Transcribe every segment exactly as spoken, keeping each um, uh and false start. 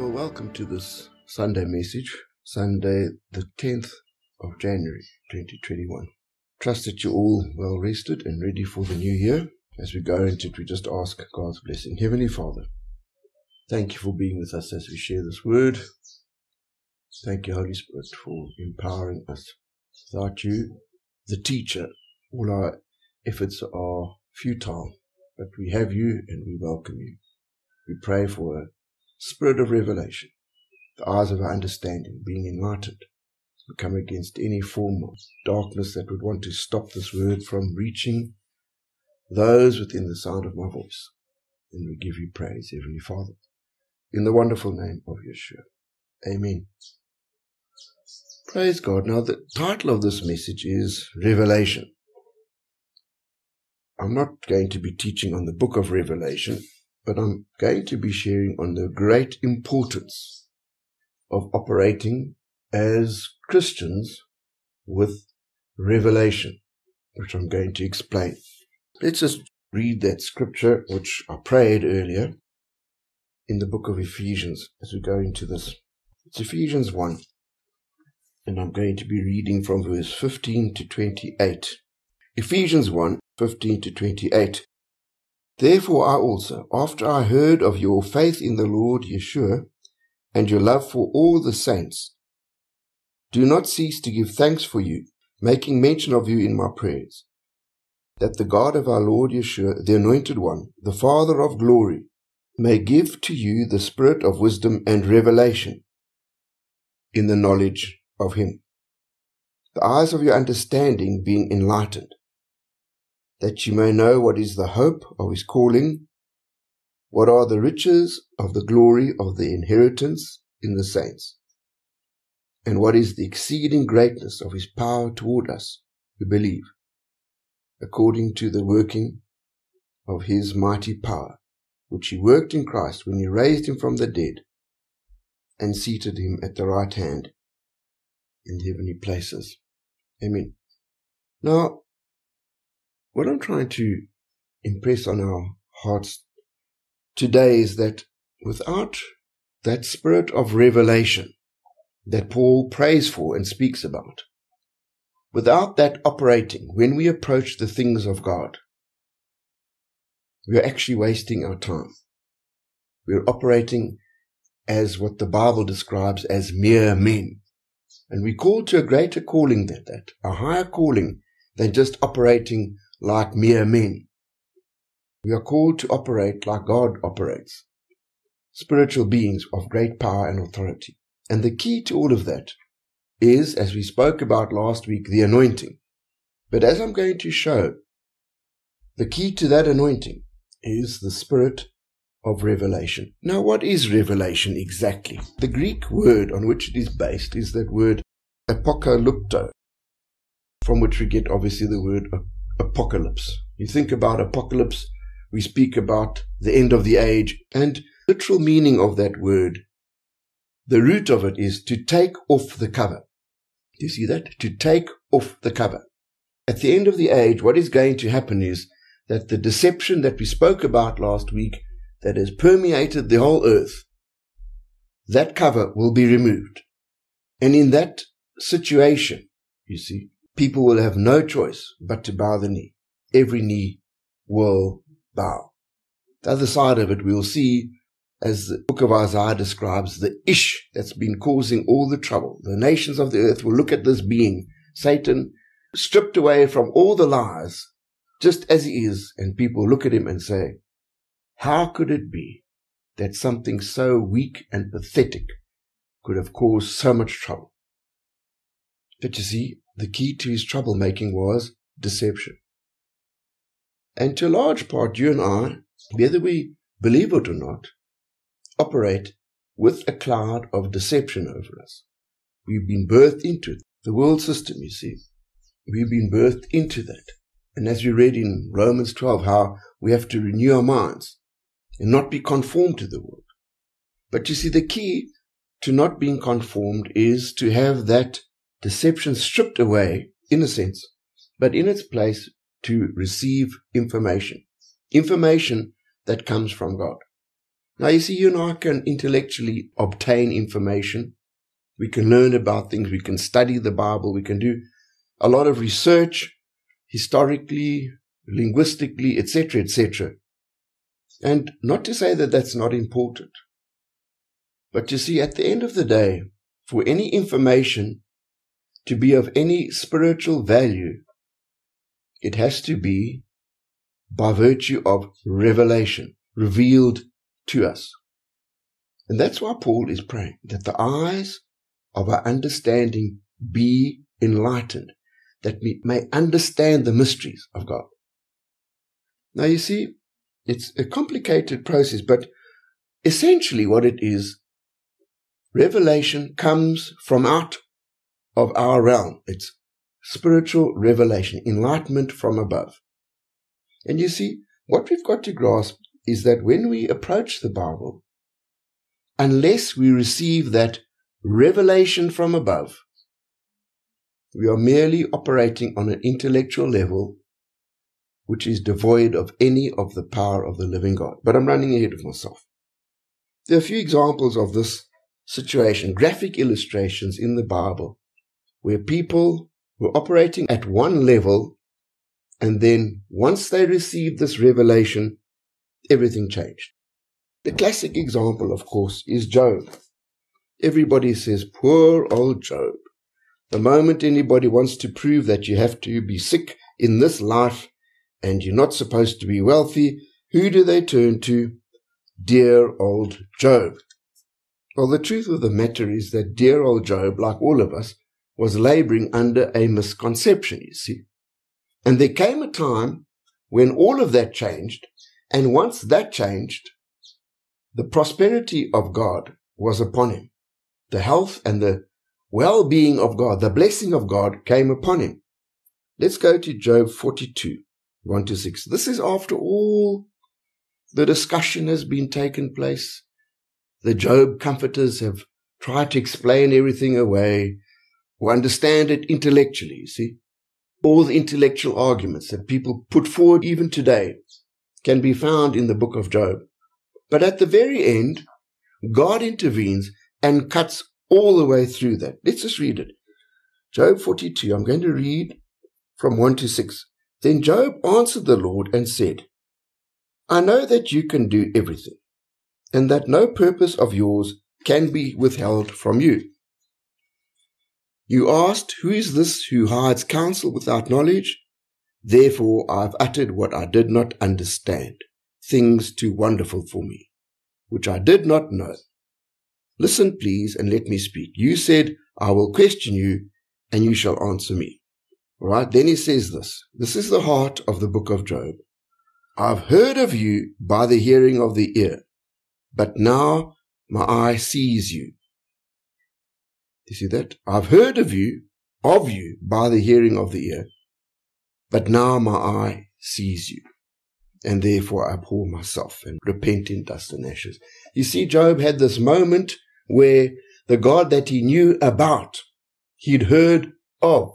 Well, welcome to this Sunday message, Sunday the tenth of January twenty twenty-one. Trust that you're all well rested and ready for the new year. As we go into it, we just ask God's blessing. Heavenly Father, thank you for being with us as we share this word. Thank you, Holy Spirit, for empowering us. Without you, the teacher, all our efforts are futile, but we have you and we welcome you. We pray for a spirit of revelation, the eyes of our understanding being enlightened. We come against any form of darkness that would want to stop this word from reaching those within the sound of my voice. And we give you praise, Heavenly Father, in the wonderful name of Yeshua. Amen. Praise God. Now, the title of this message is Revelation. I'm not going to be teaching on the book of Revelation, but I'm going to be sharing on the great importance of operating as Christians with revelation, which I'm going to explain. Let's just read that scripture, which I prayed earlier in the book of Ephesians as we go into this. It's Ephesians one, and I'm going to be reading from verse fifteen to twenty-eight. Ephesians one, fifteen to twenty-eight. Therefore I also, after I heard of your faith in the Lord Yeshua, and your love for all the saints, do not cease to give thanks for you, making mention of you in my prayers, that the God of our Lord Yeshua, the Anointed One, the Father of glory, may give to you the spirit of wisdom and revelation in the knowledge of him, the eyes of your understanding being enlightened, that you may know what is the hope of his calling, what are the riches of the glory of the inheritance in the saints, and what is the exceeding greatness of his power toward us who believe, according to the working of his mighty power, which he worked in Christ when he raised him from the dead and seated him at the right hand in heavenly places. Amen. Now, what I'm trying to impress on our hearts today is that without that spirit of revelation that Paul prays for and speaks about, without that operating when we approach the things of God, we are actually wasting our time. We are operating as what the Bible describes as mere men. And we're called to a greater calling than that, a higher calling than just operating like mere men. We are called to operate like God operates, spiritual beings of great power and authority. And the key to all of that is, as we spoke about last week, the anointing. But as I'm going to show, the key to that anointing is the spirit of revelation. Now, what is revelation exactly? The Greek word on which it is based is that word apokalypto, from which we get obviously the word apocalypse. You think about apocalypse, we speak about the end of the age, and literal meaning of that word, the root of it is to take off the cover. Do you see that? To take off the cover. At the end of the age, what is going to happen is that the deception that we spoke about last week that has permeated the whole earth, that cover will be removed. And in that situation, you see, people will have no choice but to bow the knee. Every knee will bow. The other side of it, we will see, as the book of Isaiah describes, the Ish that's been causing all the trouble. The nations of the earth will look at this being, Satan, stripped away from all the lies, just as he is, and people look at him and say, how could it be that something so weak and pathetic could have caused so much trouble? But you see, the key to his troublemaking was deception. And to a large part, you and I, whether we believe it or not, operate with a cloud of deception over us. We've been birthed into it. The world system, you see. We've been birthed into that. And as we read in Romans twelve, how we have to renew our minds and not be conformed to the world. But you see, the key to not being conformed is to have that deception stripped away, in a sense, but in its place to receive information. Information that comes from God. Now you see, you and I can intellectually obtain information. We can learn about things. We can study the Bible. We can do a lot of research, historically, linguistically, et cetera, et cetera. And not to say that that's not important. But you see, at the end of the day, for any information to be of any spiritual value, it has to be by virtue of revelation, revealed to us. And that's why Paul is praying, that the eyes of our understanding be enlightened, that we may understand the mysteries of God. Now you see, it's a complicated process, but essentially what it is, revelation comes from out of our realm. It's spiritual revelation, enlightenment from above. And you see, what we've got to grasp is that when we approach the Bible, unless we receive that revelation from above, we are merely operating on an intellectual level which is devoid of any of the power of the living God. But I'm running ahead of myself. There are a few examples of this situation, graphic illustrations in the Bible, where people were operating at one level, and then once they received this revelation, everything changed. The classic example, of course, is Job. Everybody says, poor old Job. The moment anybody wants to prove that you have to be sick in this life and you're not supposed to be wealthy, who do they turn to? Dear old Job. Well, the truth of the matter is that dear old Job, like all of us, was laboring under a misconception, you see. And there came a time when all of that changed, and once that changed, the prosperity of God was upon him. The health and the well-being of God, the blessing of God came upon him. Let's go to Job forty-two, one to six. This is after all the discussion has been taken place. The Job comforters have tried to explain everything away, or understand it intellectually, you see. All the intellectual arguments that people put forward even today can be found in the book of Job. But at the very end, God intervenes and cuts all the way through that. Let's just read it. Job forty-two, I'm going to read from one to six. Then Job answered the Lord and said, I know that you can do everything, and that no purpose of yours can be withheld from you. You asked, who is this who hides counsel without knowledge? Therefore I have uttered what I did not understand, things too wonderful for me, which I did not know. Listen, please, and let me speak. You said, I will question you, and you shall answer me. All right, then he says this. This is the heart of the book of Job. I've heard of you by the hearing of the ear, but now my eye sees you. You see that? I've heard of you, of you, by the hearing of the ear, but now my eye sees you, and therefore I abhor myself and repent in dust and ashes. You see, Job had this moment where the God that he knew about, he'd heard of,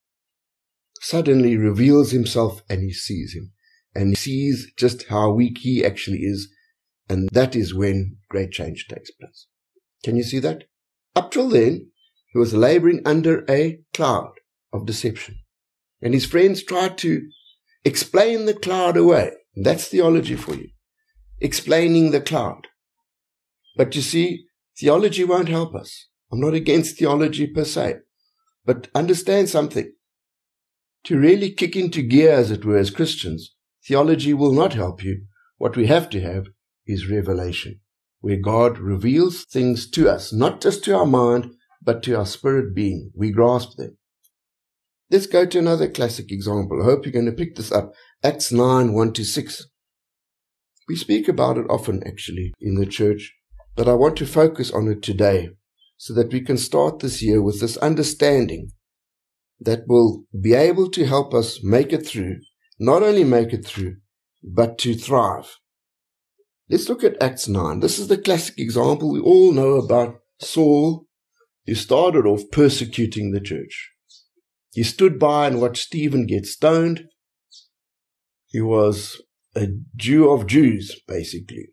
suddenly reveals himself and he sees him. And he sees just how weak he actually is. And that is when great change takes place. Can you see that? Up till then, he was laboring under a cloud of deception. And his friends tried to explain the cloud away. That's theology for you. Explaining the cloud. But you see, theology won't help us. I'm not against theology per se. But understand something. To really kick into gear, as it were, as Christians, theology will not help you. What we have to have is revelation, where God reveals things to us, not just to our mind, but to our spirit being. We grasp them. Let's go to another classic example. I hope you're going to pick this up. Acts nine, one to six. We speak about it often, actually, in the church, but I want to focus on it today so that we can start this year with this understanding that will be able to help us make it through, not only make it through, but to thrive. Let's look at Acts nine. This is the classic example we all know about Saul, who started off persecuting the church. He stood by and watched Stephen get stoned. He was a Jew of Jews, basically.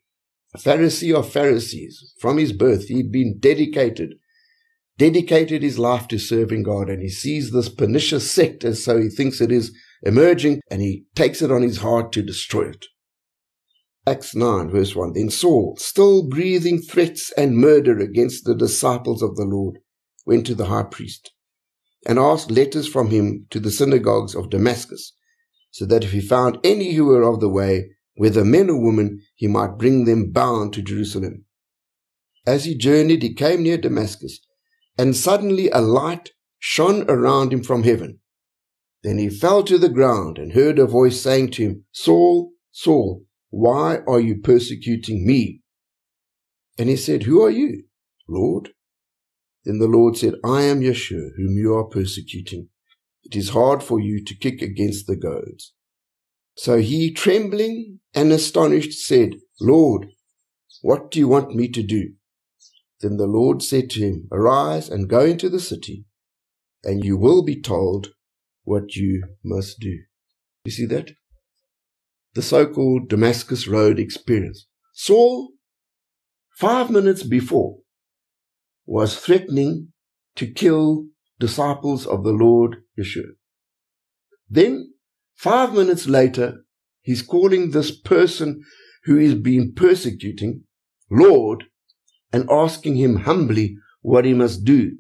a Pharisee of Pharisees. From his birth, he'd been dedicated, dedicated his life to serving God, and he sees this pernicious sect as so he thinks it is emerging, and he takes it on his heart to destroy it. Acts nine, verse one. Then Saul, still breathing threats and murder against the disciples of the Lord, went to the high priest and asked letters from him to the synagogues of Damascus, so that if he found any who were of the way, whether men or women, he might bring them bound to Jerusalem. As he journeyed, he came near Damascus, and suddenly a light shone around him from heaven. Then he fell to the ground and heard a voice saying to him, Saul, Saul, why are you persecuting me? And he said, Who are you, Lord? Then the Lord said, I am Yeshua, whom you are persecuting. It is hard for you to kick against the goads. So he, trembling and astonished, said, Lord, what do you want me to do? Then the Lord said to him, Arise and go into the city, and you will be told what you must do. You see that? The so-called Damascus Road experience. Saul, five minutes before, was threatening to kill disciples of the Lord Yeshua. Then, five minutes later, he's calling this person who is being persecuting Lord and asking him humbly what he must do.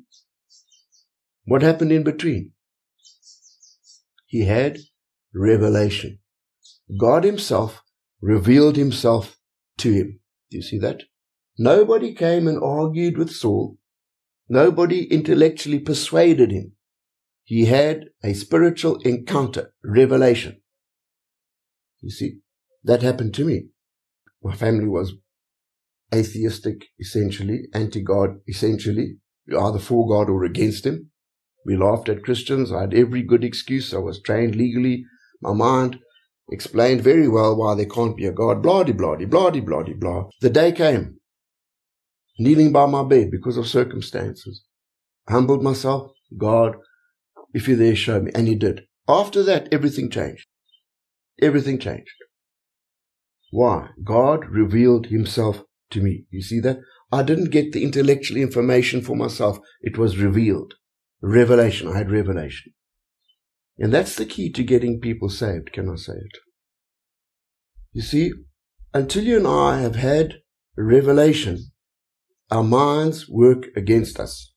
What happened in between? He had revelation. God himself revealed himself to him. Do you see that? Nobody came and argued with Saul. Nobody intellectually persuaded him. He had a spiritual encounter, revelation. You see, that happened to me. My family was atheistic, essentially, anti-God, essentially. You're either for God or against him. We laughed at Christians. I had every good excuse. I was trained legally. My mind explained very well why there can't be a God. Blah-de-blah-de, blah-de-blah-de, blah. The day came. Kneeling by my bed because of circumstances. I humbled myself. God, if you're there, show me. And he did. After that, everything changed. Everything changed. Why? God revealed himself to me. You see that? I didn't get the intellectual information for myself. It was revealed. Revelation. I had revelation. And that's the key to getting people saved. Can I say it? You see, until you and I have had revelation, our minds work against us.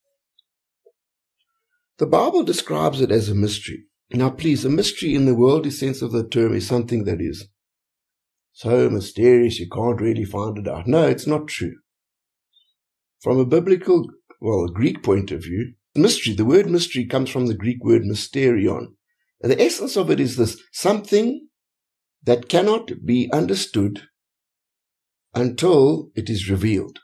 The Bible describes it as a mystery. Now please, a mystery in the worldly sense of the term is something that is so mysterious you can't really find it out. No, it's not true. From a biblical, well, a Greek point of view, mystery, the word mystery comes from the Greek word mysterion. And the essence of it is this, something that cannot be understood until it is revealed.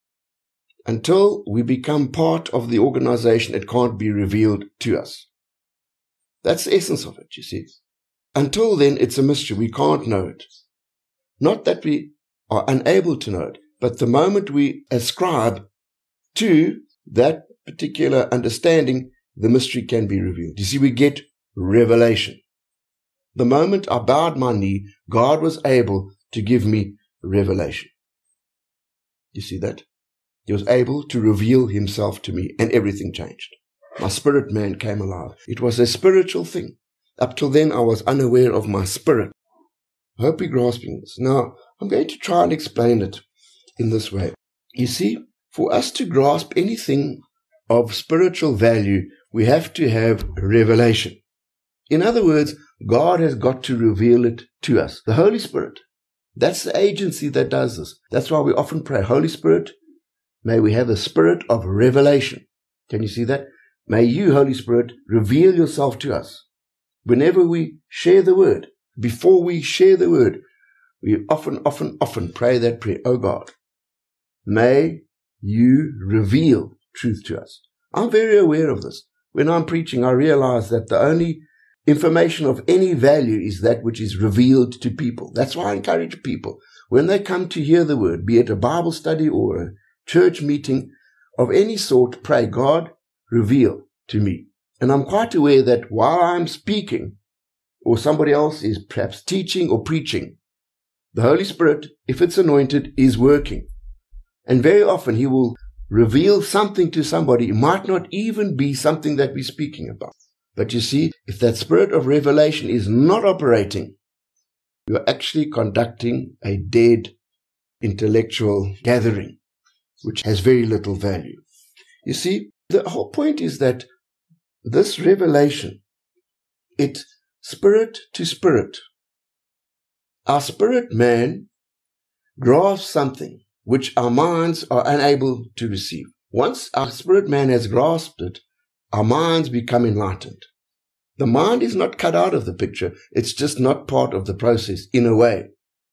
Until we become part of the organization, it can't be revealed to us. That's the essence of it, you see. Until then, it's a mystery. We can't know it. Not that we are unable to know it, but the moment we ascribe to that particular understanding, the mystery can be revealed. You see, we get revelation. The moment I bowed my knee, God was able to give me revelation. You see that? He was able to reveal himself to me, and everything changed. My spirit man came alive. It was a spiritual thing. Up till then, I was unaware of my spirit. I hope you're grasping this. Now, I'm going to try and explain it in this way. You see, for us to grasp anything of spiritual value, we have to have revelation. In other words, God has got to reveal it to us. The Holy Spirit. That's the agency that does this. That's why we often pray, Holy Spirit, may we have a spirit of revelation. Can you see that? May you, Holy Spirit, reveal yourself to us. Whenever we share the word, before we share the word, we often, often, often pray that prayer. Oh God, may you reveal truth to us. I'm very aware of this. When I'm preaching, I realize that the only information of any value is that which is revealed to people. That's why I encourage people, when they come to hear the word, be it a Bible study or a church meeting of any sort, pray, God, reveal to me. And I'm quite aware that while I'm speaking, or somebody else is perhaps teaching or preaching, The Holy Spirit, if it's anointed, is working. And very often he will reveal something to somebody. It might not even be something that we're speaking about. But you see, if that spirit of revelation is not operating, you're actually conducting a dead intellectual gathering, which has very little value. You see, the whole point is that this revelation, it's spirit to spirit. Our spirit man grasps something which our minds are unable to receive. Once our spirit man has grasped it, our minds become enlightened. The mind is not cut out of the picture. It's just not part of the process in a way.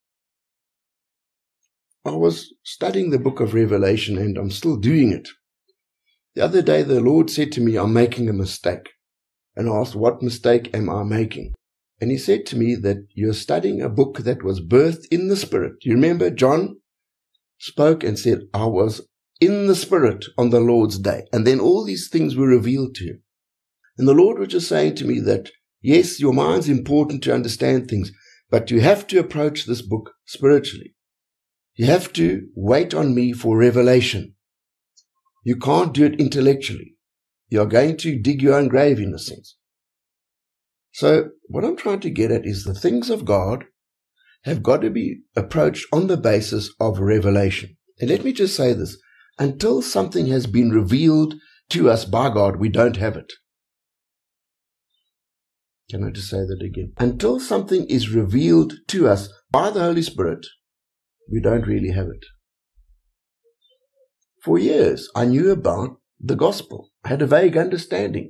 I was studying the book of Revelation and I'm still doing it. The other day the Lord said to me, I'm making a mistake. And I asked, what mistake am I making? And he said to me that you're studying a book that was birthed in the Spirit. You remember John spoke and said, I was in the Spirit on the Lord's day. And then all these things were revealed to him. And the Lord was just saying to me that, yes, your mind's important to understand things, but you have to approach this book spiritually. You have to wait on me for revelation. You can't do it intellectually. You're going to dig your own grave in a sense. So what I'm trying to get at is the things of God have got to be approached on the basis of revelation. And let me just say this. Until something has been revealed to us by God, we don't have it. Can I just say that again? Until something is revealed to us by the Holy Spirit, we don't really have it. For years, I knew about the gospel. I had a vague understanding.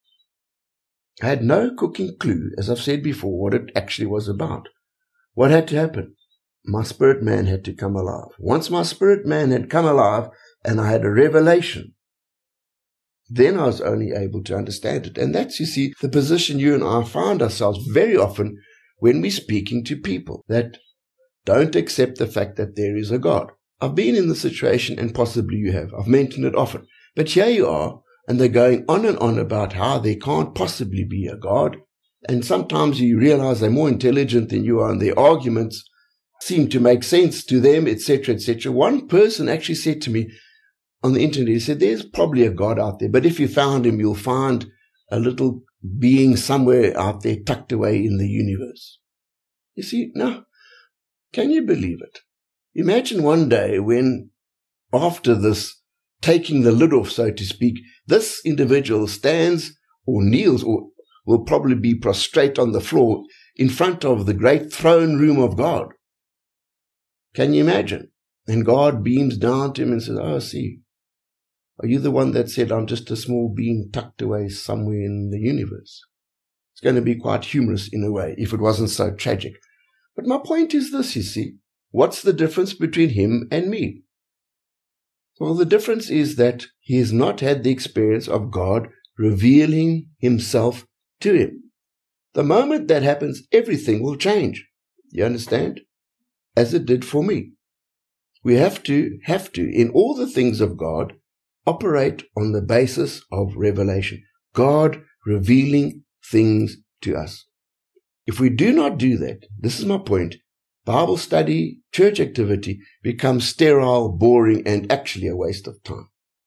I had no cooking clue, as I've said before, what it actually was about. What had to happen? My spirit man had to come alive. Once my spirit man had come alive and I had a revelation, then I was only able to understand it. And that's, you see, the position you and I find ourselves very often when we're speaking to people that don't accept the fact that there is a God. I've been in the situation, and possibly you have. I've mentioned it often. But here you are, and they're going on and on about how there can't possibly be a God. And sometimes you realize they're more intelligent than you are, and their arguments seem to make sense to them, et cetera, et cetera. One person actually said to me on the internet, he said, there's probably a God out there, but if you found him, you'll find a little being somewhere out there tucked away in the universe. You see, now, can you believe it? Imagine one day when, after this, taking the lid off, so to speak, this individual stands or kneels or will probably be prostrate on the floor in front of the great throne room of God. Can you imagine? And God beams down to him and says, oh, see, are you the one that said I'm just a small being tucked away somewhere in the universe? It's going to be quite humorous in a way if it wasn't so tragic. But my point is this, you see. What's the difference between him and me? Well, the difference is that he has not had the experience of God revealing himself to him. The moment that happens, everything will change. You understand? As it did for me. We have to, have to, in all the things of God, operate on the basis of revelation. God revealing things to us. If we do not do that, this is my point, Bible study, church activity becomes sterile, boring, and actually a waste of time.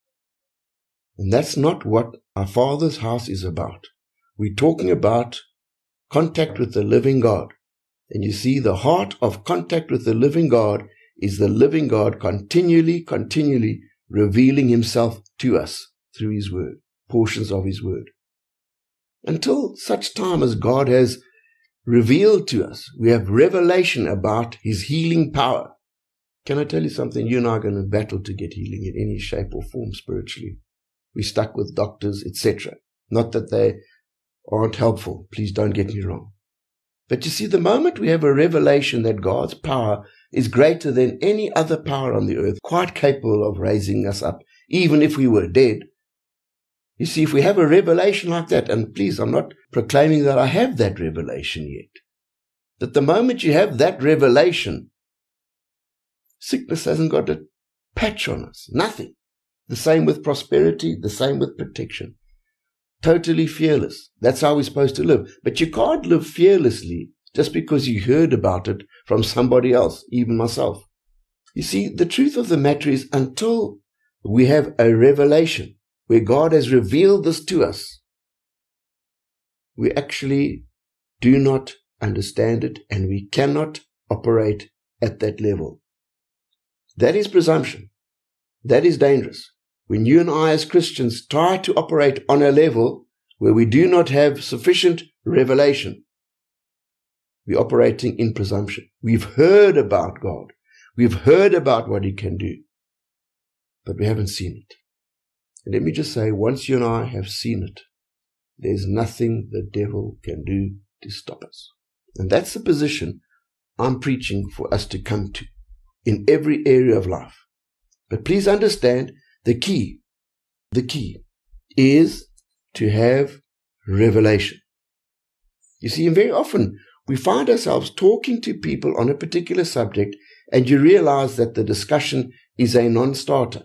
And that's not what our Father's house is about. We're talking about contact with the living God. And you see, the heart of contact with the living God is the living God continually, continually revealing himself to us through his word, portions of his word. Until such time as God has revealed to us, we have revelation about his healing power. Can I tell you something? You and I are going to battle to get healing in any shape or form spiritually. We're stuck with doctors, et cetera. Not that they aren't helpful. Please don't get me wrong. But you see, the moment we have a revelation that God's power is greater than any other power on the earth, quite capable of raising us up, even if we were dead. You see, if we have a revelation like that, and please, I'm not proclaiming that I have that revelation yet, that the moment you have that revelation, sickness hasn't got a patch on us, nothing. The same with prosperity, the same with protection. Totally fearless. That's how we're supposed to live. But you can't live fearlessly just because you heard about it from somebody else, even myself. You see, the truth of the matter is, until we have a revelation where God has revealed this to us, we actually do not understand it, and we cannot operate at that level. That is presumption. That is dangerous. When you and I as Christians try to operate on a level where we do not have sufficient revelation, we're operating in presumption. We've heard about God. We've heard about what He can do, but we haven't seen it. And let me just say, once you and I have seen it, there's nothing the devil can do to stop us. And that's the position I'm preaching for us to come to in every area of life. But please understand, the key, the key is to have revelation. You see, very often we find ourselves talking to people on a particular subject, and you realize that the discussion is a non-starter.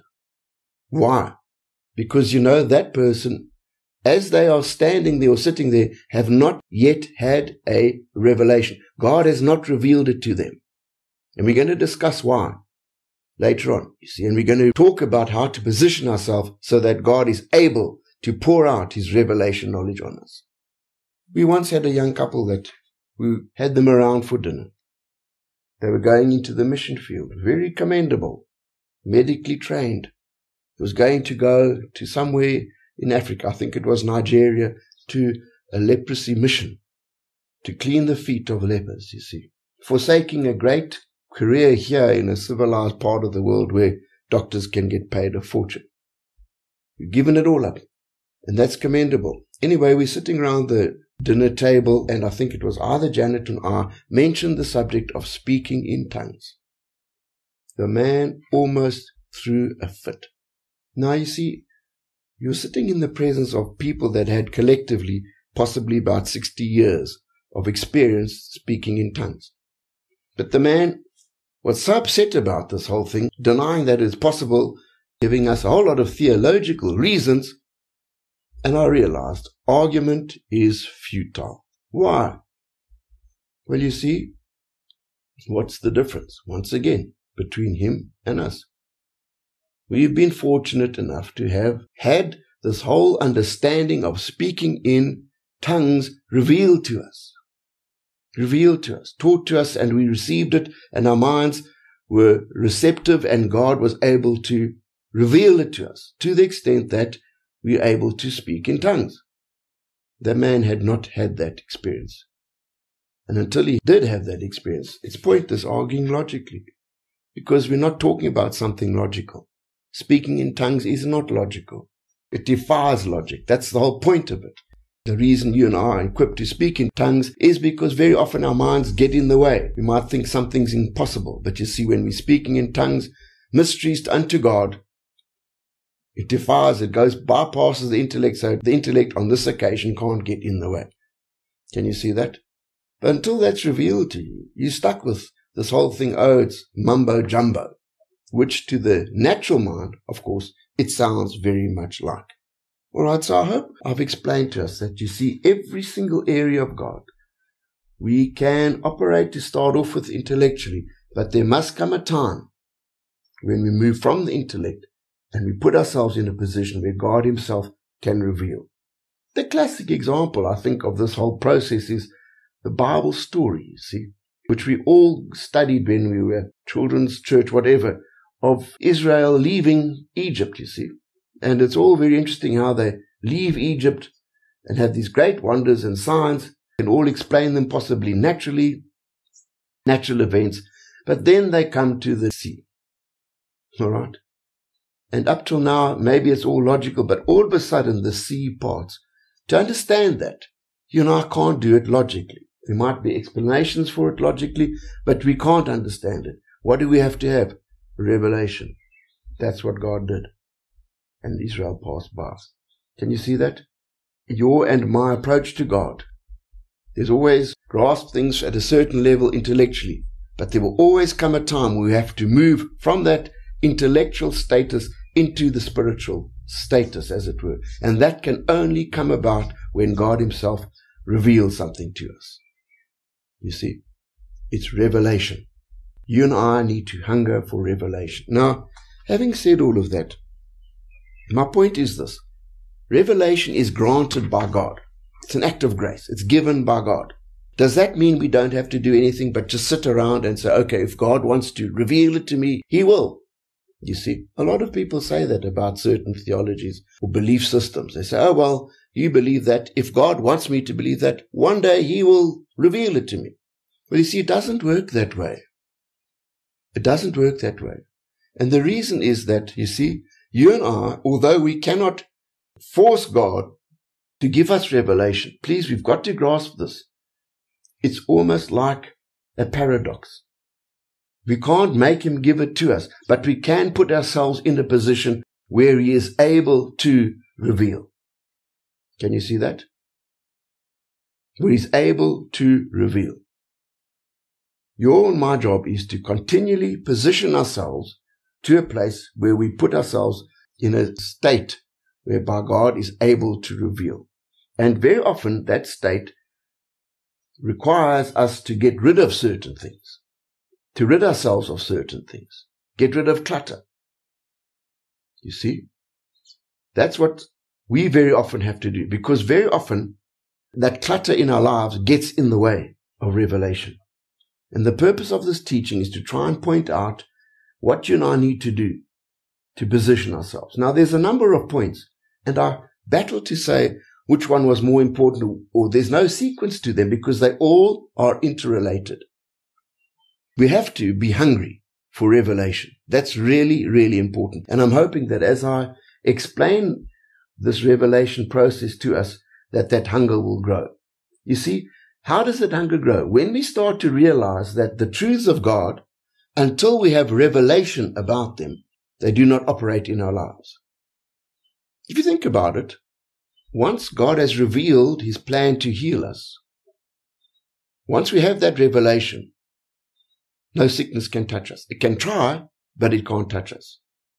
Why? Because you know that person, as they are standing there or sitting there, have not yet had a revelation. God has not revealed it to them. And we're going to discuss why later on, you see, and we're going to talk about how to position ourselves so that God is able to pour out His revelation knowledge on us. We once had a young couple that we had them around for dinner. They were going into the mission field, very commendable, medically trained. He was going to go to somewhere in Africa, I think it was Nigeria, to a leprosy mission, to clean the feet of lepers, you see. Forsaking a great career here in a civilized part of the world where doctors can get paid a fortune. We've given it all up, and that's commendable. Anyway, we're sitting around the dinner table, and I think it was either Janet and I mentioned the subject of speaking in tongues. The man almost threw a fit. Now, you see, you're sitting in the presence of people that had collectively possibly about sixty years of experience speaking in tongues. But the man was so upset about this whole thing, denying that it's possible, giving us a whole lot of theological reasons, and I realized argument is futile. Why? Well, you see, what's the difference, once again, between him and us? We've been fortunate enough to have had this whole understanding of speaking in tongues revealed to us. Revealed to us, taught to us, and we received it, and our minds were receptive, and God was able to reveal it to us to the extent that we are able to speak in tongues. The man had not had that experience. And until he did have that experience, it's pointless arguing logically, because we're not talking about something logical. Speaking in tongues is not logical. It defies logic. That's the whole point of it. The reason you and I are equipped to speak in tongues is because very often our minds get in the way. We might think something's impossible, but you see, when we're speaking in tongues, mysteries unto God, it defies, it goes, bypasses the intellect, so the intellect on this occasion can't get in the way. Can you see that? But until that's revealed to you, you're stuck with this whole thing, oh, it's mumbo jumbo, which to the natural mind, of course, it sounds very much like. All right, so I hope I've explained to us that you see every single area of God. We can operate to start off with intellectually, but there must come a time when we move from the intellect and we put ourselves in a position where God Himself can reveal. The classic example, I think, of this whole process is the Bible story, you see, which we all studied when we were at children's church, whatever, of Israel leaving Egypt, you see. And it's all very interesting how they leave Egypt and have these great wonders and signs, and all explain them possibly naturally, natural events. But then they come to the sea. All right? And up till now, maybe it's all logical, but all of a sudden the sea parts. To understand that, you and I can't do it logically. There might be explanations for it logically, but we can't understand it. What do we have to have? Revelation. That's what God did. And Israel passed by. Can you see that? Your and my approach to God. There's always grasp things at a certain level intellectually, but there will always come a time where we have to move from that intellectual status into the spiritual status, as it were. And that can only come about when God Himself reveals something to us. You see, it's revelation. You and I need to hunger for revelation. Now, having said all of that, my point is this. Revelation is granted by God. It's an act of grace. It's given by God. Does that mean we don't have to do anything but just sit around and say, okay, if God wants to reveal it to me, He will? You see, a lot of people say that about certain theologies or belief systems. They say, oh, well, you believe that. If God wants me to believe that, one day He will reveal it to me. Well, you see, it doesn't work that way. It doesn't work that way. And the reason is that, you see, you and I, although we cannot force God to give us revelation, please, we've got to grasp this. It's almost like a paradox. We can't make Him give it to us, but we can put ourselves in a position where He is able to reveal. Can you see that? Where He's able to reveal. Your and my job is to continually position ourselves to a place where we put ourselves in a state whereby God is able to reveal. And very often that state requires us to get rid of certain things, to rid ourselves of certain things, get rid of clutter. You see, that's what we very often have to do, because very often that clutter in our lives gets in the way of revelation. And the purpose of this teaching is to try and point out what you and I need to do to position ourselves. Now, there's a number of points, and I battle to say which one was more important, or there's no sequence to them because they all are interrelated. We have to be hungry for revelation. That's really, really important. And I'm hoping that as I explain this revelation process to us, that that hunger will grow. You see, how does that hunger grow? When we start to realize that the truths of God, until we have revelation about them, they do not operate in our lives. If you think about it, once God has revealed His plan to heal us, once we have that revelation, no sickness can touch us. It can try, but it can't touch us.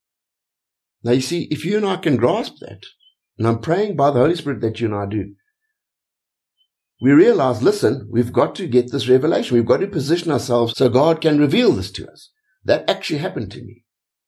Now you see, if you and I can grasp that, and I'm praying by the Holy Spirit that you and I do, we realize, listen, we've got to get this revelation. We've got to position ourselves so God can reveal this to us. That actually happened to me.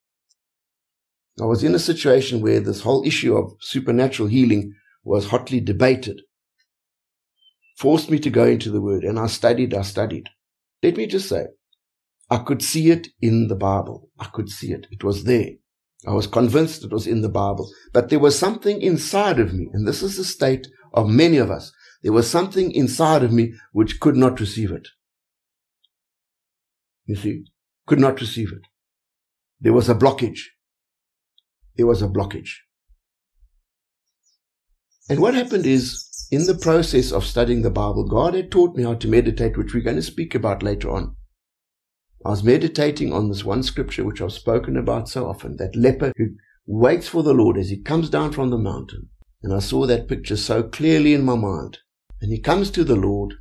I was in a situation where this whole issue of supernatural healing was hotly debated. Forced me to go into the Word, and I studied, I studied. Let me just say, I could see it in the Bible. I could see it. It was there. I was convinced it was in the Bible. But there was something inside of me, and this is the state of many of us. There was something inside of me which could not receive it. You see, could not receive it. There was a blockage. There was a blockage. And what happened is, in the process of studying the Bible, God had taught me how to meditate, which we're going to speak about later on. I was meditating on this one scripture which I've spoken about so often, that leper who waits for the Lord as He comes down from the mountain. And I saw that picture so clearly in my mind. And he comes to the Lord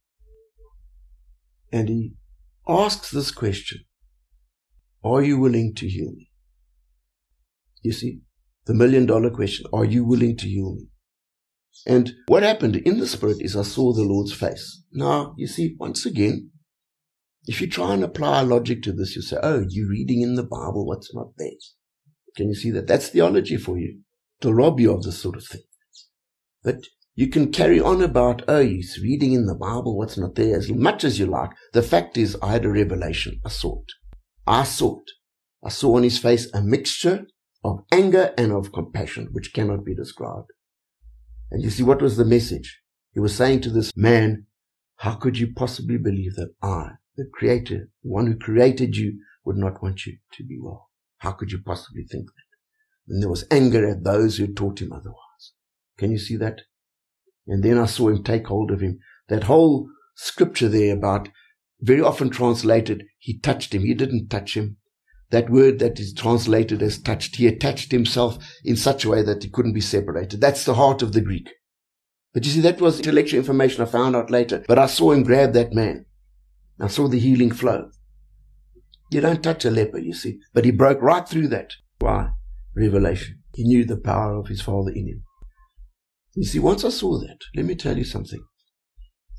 and he asks this question, are you willing to heal me? You see, the million dollar question, are you willing to heal me? And what happened in the Spirit is I saw the Lord's face. Now, you see, once again, if you try and apply logic to this, you say, oh, you're reading in the Bible what's not there. Can you see that? That's theology for you, to rob you of this sort of thing. But you can carry on about, oh, he's reading in the Bible what's not there as much as you like. The fact is, I had a revelation. I saw it. I saw it. I saw on his face a mixture of anger and of compassion, which cannot be described. And you see, what was the message? He was saying to this man, how could you possibly believe that I, the Creator, the one who created you, would not want you to be well? How could you possibly think that? And there was anger at those who taught him otherwise. Can you see that? And then I saw him take hold of him. That whole scripture there about, very often translated, he touched him. He didn't touch him. That word that is translated as touched, he attached himself in such a way that he couldn't be separated. That's the heart of the Greek. But you see, that was intellectual information I found out later. But I saw him grab that man. I saw the healing flow. You don't touch a leper, you see. But he broke right through that. Why? Revelation. He knew the power of his Father in him. You see, once I saw that, let me tell you something.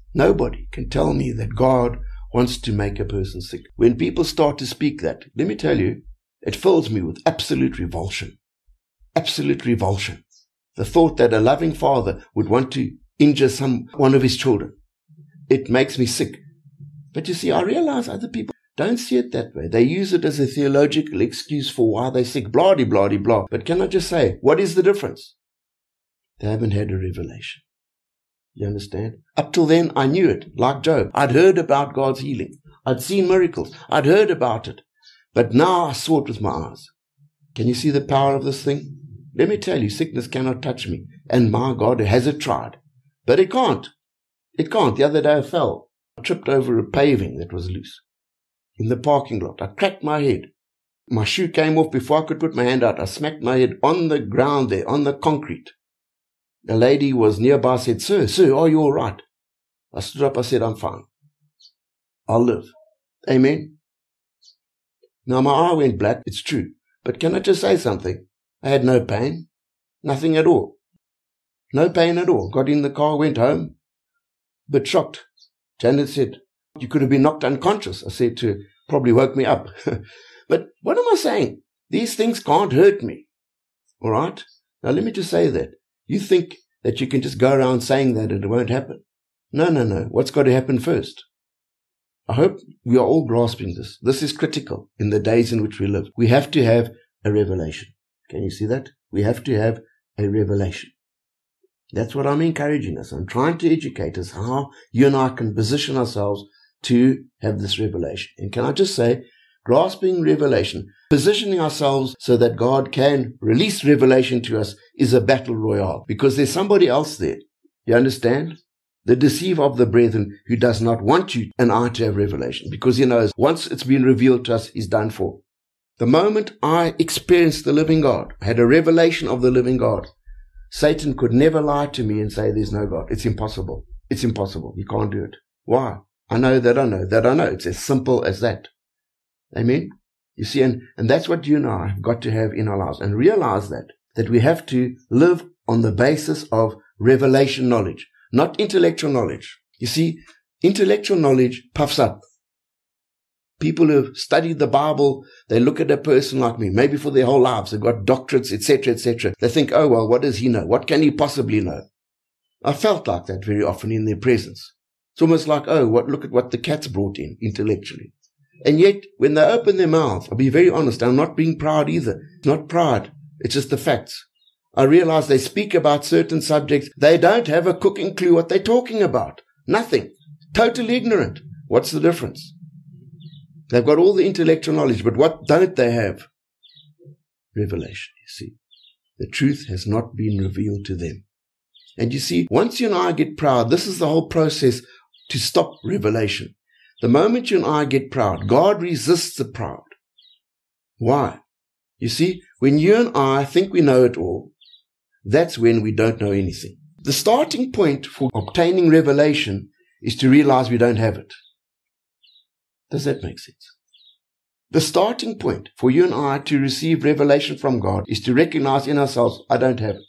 Nobody can tell me that God wants to make a person sick. When people start to speak that, let me tell you, it fills me with absolute revulsion. Absolute revulsion. The thought that a loving father would want to injure some one of his children. It makes me sick. But you see, I realize other people don't see it that way. They use it as a theological excuse for why they're sick. Blah, de, blah, de, blah. But can I just say, what is the difference? They haven't had a revelation. You understand? Up till then, I knew it, like Job. I'd heard about God's healing. I'd seen miracles. I'd heard about it. But now I saw it with my eyes. Can you see the power of this thing? Let me tell you, sickness cannot touch me. And my God, has it tried? But it can't. It can't. The other day I fell. I tripped over a paving that was loose. In the parking lot, I cracked my head. My shoe came off before I could put my hand out. I smacked my head on the ground there, on the concrete. A lady was nearby, said, Sir, sir, are you all right? I stood up, I said, I'm fine. I'll live. Amen. Now my eye went black, it's true. But can I just say something? I had no pain. Nothing at all. No pain at all. Got in the car, went home. But shocked. Janet said, you could have been knocked unconscious. I said to her, probably woke me up. But what am I saying? These things can't hurt me. All right? Now let me just say that. You think that you can just go around saying that and it won't happen. No, no, no. What's got to happen first? I hope we are all grasping this. This is critical in the days in which we live. We have to have a revelation. Can you see that? We have to have a revelation. That's what I'm encouraging us. I'm trying to educate us how you and I can position ourselves to have this revelation. And can I just say, grasping revelation, positioning ourselves so that God can release revelation to us is a battle royale, because there's somebody else there. You understand? The deceiver of the brethren who does not want you and I to have revelation, because he knows once it's been revealed to us, he's done for. The moment I experienced the living God, had a revelation of the living God, Satan could never lie to me and say there's no God. It's impossible. It's impossible. You can't do it. Why? I know that I know that I know. It's as simple as that. Amen? You see, and, and that's what you and I have got to have in our lives. And realize that, that we have to live on the basis of revelation knowledge, not intellectual knowledge. You see, intellectual knowledge puffs up. People who have studied the Bible, they look at a person like me, maybe for their whole lives, they've got doctorates, et cetera, et cetera. They think, oh, well, what does he know? What can he possibly know? I felt like that very often in their presence. It's almost like, oh, what, look at what the cat's brought in intellectually. And yet, when they open their mouths, I'll be very honest, I'm not being proud either. It's not pride. It's just the facts. I realize they speak about certain subjects. They don't have a cooking clue what they're talking about. Nothing. Totally ignorant. What's the difference? They've got all the intellectual knowledge, but what don't they have? Revelation, you see. The truth has not been revealed to them. And you see, once you and I get proud, this is the whole process to stop revelation. The moment you and I get proud, God resists the proud. Why? You see, when you and I think we know it all, that's when we don't know anything. The starting point for obtaining revelation is to realize we don't have it. Does that make sense? The starting point for you and I to receive revelation from God is to recognize in ourselves, I don't have it.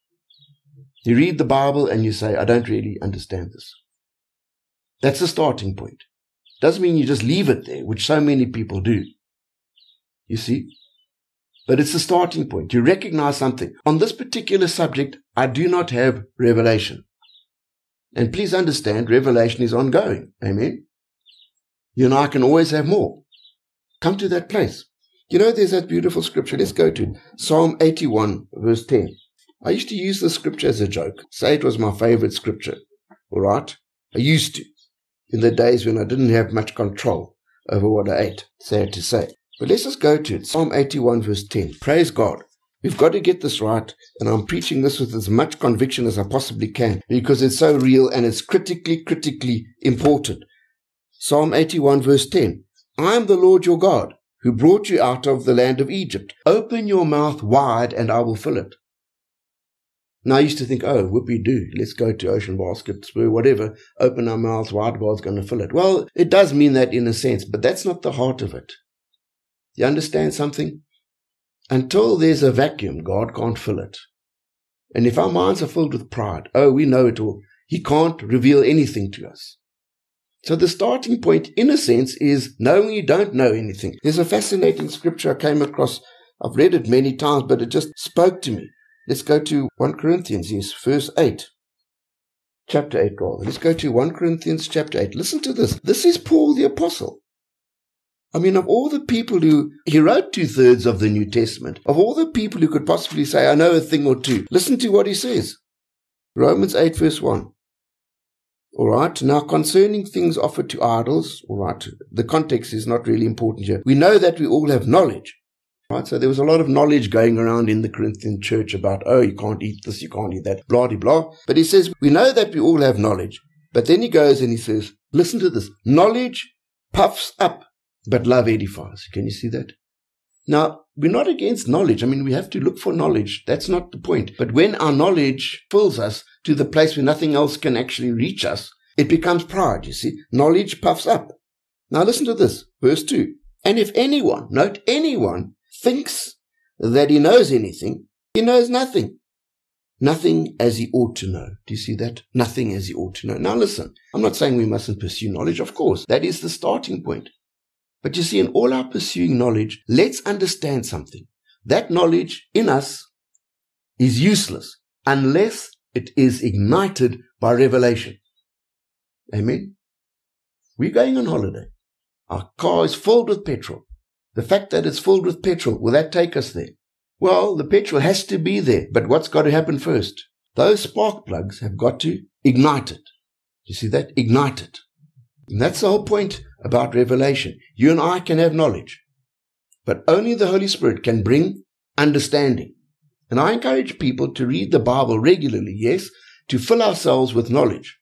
You read the Bible and you say, I don't really understand this. That's the starting point. Doesn't mean you just leave it there, which so many people do. You see? But it's the starting point. You recognize something. On this particular subject, I do not have revelation. And please understand, revelation is ongoing. Amen? You and I can always have more. Come to that place. You know, there's that beautiful scripture. Let's go to Psalm eighty-one, verse ten. I used to use this scripture as a joke. Say it was my favorite scripture. All right? I used to. In the days when I didn't have much control over what I ate. Sad to say. But let's just go to it. Psalm eighty-one, verse ten. Praise God. We've got to get this right, and I'm preaching this with as much conviction as I possibly can, because it's so real and it's critically, critically important. Psalm eighty-one, verse ten. I am the Lord your God, who brought you out of the land of Egypt. Open your mouth wide, and I will fill it. Now I used to think, oh, whoopee-doo, let's go to Ocean Basket, Spur, whatever, open our mouths wide, God's going to fill it. Well, it does mean that in a sense, but that's not the heart of it. You understand something? Until there's a vacuum, God can't fill it. And if our minds are filled with pride, oh, we know it all. He can't reveal anything to us. So the starting point, in a sense, is knowing you don't know anything. There's a fascinating scripture I came across. I've read it many times, but it just spoke to me. Let's go to First Corinthians, yes, verse eight. Chapter eight, rather. Let's go to First Corinthians chapter eight. Listen to this. This is Paul the Apostle. I mean, of all the people who, he wrote two-thirds of the New Testament, of all the people who could possibly say, I know a thing or two, listen to what he says. Romans eight, verse one. All right, now concerning things offered to idols, all right, the context is not really important here. We know that we all have knowledge. Right, so there was a lot of knowledge going around in the Corinthian church about, oh, you can't eat this, you can't eat that, blah, blah, blah. But he says, we know that we all have knowledge. But then he goes and he says, listen to this. Knowledge puffs up, but love edifies. Can you see that? Now, we're not against knowledge. I mean, we have to look for knowledge. That's not the point. But when our knowledge fills us to the place where nothing else can actually reach us, it becomes pride, you see. Knowledge puffs up. Now listen to this, verse two. And if anyone, note anyone, thinks that he knows anything, he knows nothing. Nothing as he ought to know. Do you see that? Nothing as he ought to know. Now listen, I'm not saying we mustn't pursue knowledge. Of course, that is the starting point. But you see, in all our pursuing knowledge, let's understand something. That knowledge in us is useless unless it is ignited by revelation. Amen? We're going on holiday. Our car is filled with petrol. The fact that it's filled with petrol, will that take us there? Well, the petrol has to be there, but what's got to happen first? Those spark plugs have got to ignite it. You see that? Ignite it. And that's the whole point about revelation. You and I can have knowledge, but only the Holy Spirit can bring understanding. And I encourage people to read the Bible regularly, yes, to fill ourselves with knowledge.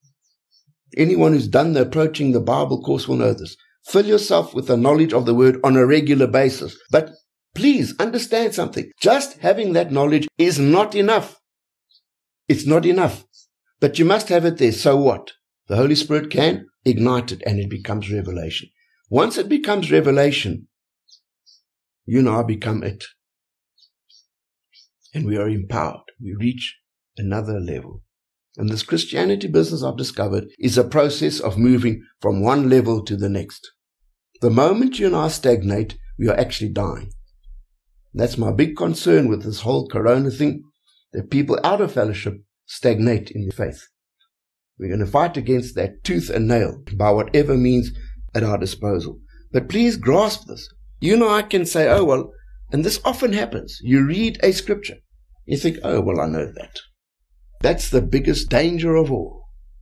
Anyone who's done the Approaching the Bible course will know this. Fill yourself with the knowledge of the Word on a regular basis. But please understand something. Just having that knowledge is not enough. It's not enough. But you must have it there. So what? The Holy Spirit can ignite it and it becomes revelation. Once it becomes revelation, you and I become it. And we are empowered. We reach another level. And this Christianity business, I've discovered, is a process of moving from one level to the next. The moment you and I stagnate, we are actually dying. That's my big concern with this whole corona thing, that people out of fellowship stagnate in their faith. We're going to fight against that tooth and nail by whatever means at our disposal. But please grasp this. You and I can say, oh, well, and this often happens. You read a scripture. You think, oh, well, I know that. That's the biggest danger of all.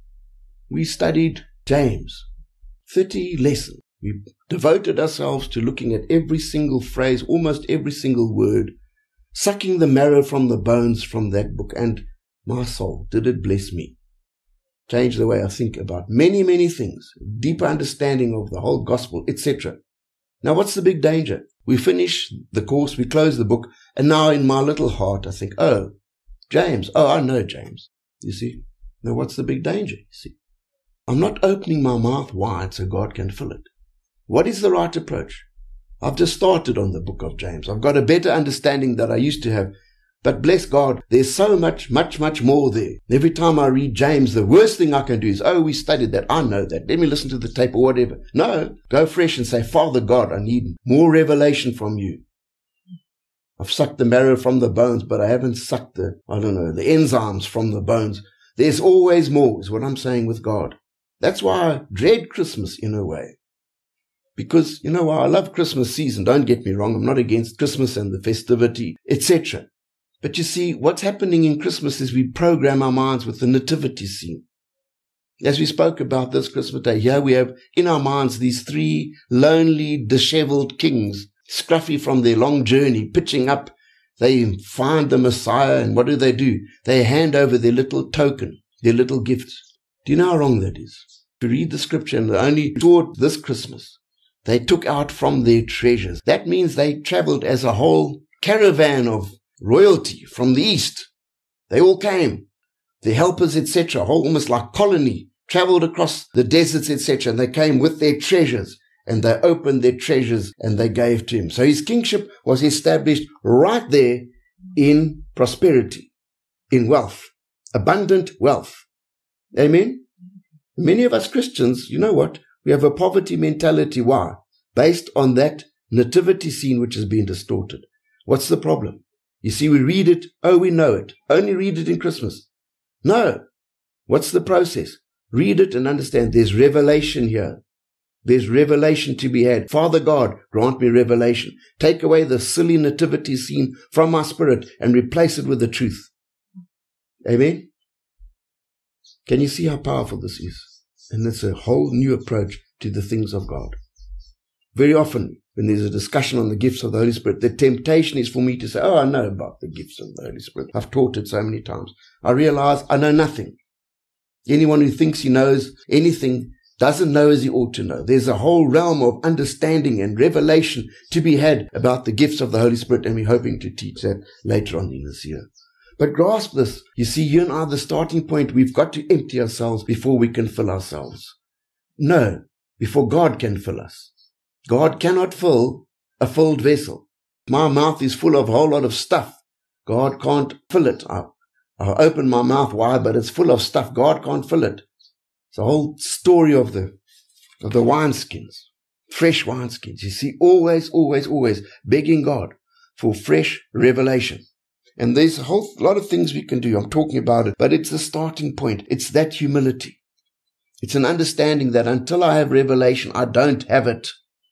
We studied James, thirty lessons. We devoted ourselves to looking at every single phrase, almost every single word, sucking the marrow from the bones from that book. And my soul, did it bless me. Change the way I think about many, many things, deeper understanding of the whole gospel, et cetera. Now, what's the big danger? We finish the course, we close the book, and now in my little heart I think, oh, James, oh, I know James. You see? Now, what's the big danger? You see? I'm not opening my mouth wide so God can fill it. What is the right approach? I've just started on the book of James. I've got a better understanding than I used to have. But bless God, there's so much, much, much more there. Every time I read James, the worst thing I can do is, oh, we studied that. I know that. Let me listen to the tape or whatever. No, go fresh and say, Father God, I need more revelation from you. I've sucked the marrow from the bones, but I haven't sucked the, I don't know, the enzymes from the bones. There's always more, is what I'm saying with God. That's why I dread Christmas in a way. Because, you know why? I love Christmas season. Don't get me wrong. I'm not against Christmas and the festivity, et cetera. But you see, what's happening in Christmas is we program our minds with the nativity scene. As we spoke about this Christmas day, here we have in our minds these three lonely, disheveled kings, scruffy from their long journey, pitching up. They find the Messiah, and what do they do? They hand over their little token, their little gifts. Do you know how wrong that is? To read the scripture, and they only taught this Christmas, they took out from their treasures. That means they traveled as a whole caravan of royalty from the east. They all came. Their helpers, et cetera, almost like colony, traveled across the deserts, et cetera, and they came with their treasures, and they opened their treasures and they gave to him. So his kingship was established right there in prosperity, in wealth, abundant wealth. Amen? Many of us Christians, you know what? We have a poverty mentality. Why? Based on that nativity scene which has been distorted. What's the problem? You see, we read it. Oh, we know it. Only read it in Christmas. No. What's the process? Read it and understand there's revelation here. There's revelation to be had. Father God, grant me revelation. Take away the silly nativity scene from my spirit and replace it with the truth. Amen? Can you see how powerful this is? And it's a whole new approach to the things of God. Very often, when there's a discussion on the gifts of the Holy Spirit, the temptation is for me to say, oh, I know about the gifts of the Holy Spirit. I've taught it so many times. I realize I know nothing. Anyone who thinks he knows anything doesn't know as he ought to know. There's a whole realm of understanding and revelation to be had about the gifts of the Holy Spirit, and we're hoping to teach that later on in this year. But grasp this. You see, you and I, the starting point, we've got to empty ourselves before we can fill ourselves. No, before God can fill us. God cannot fill a filled vessel. My mouth is full of a whole lot of stuff. God can't fill it. I, I open my mouth wide, but it's full of stuff. God can't fill it. It's a whole story of the, of the wineskins, fresh wineskins. You see, always, always, always begging God for fresh revelation. And there's a whole lot of things we can do. I'm talking about it, but it's the starting point. It's that humility. It's an understanding that until I have revelation, I don't have it.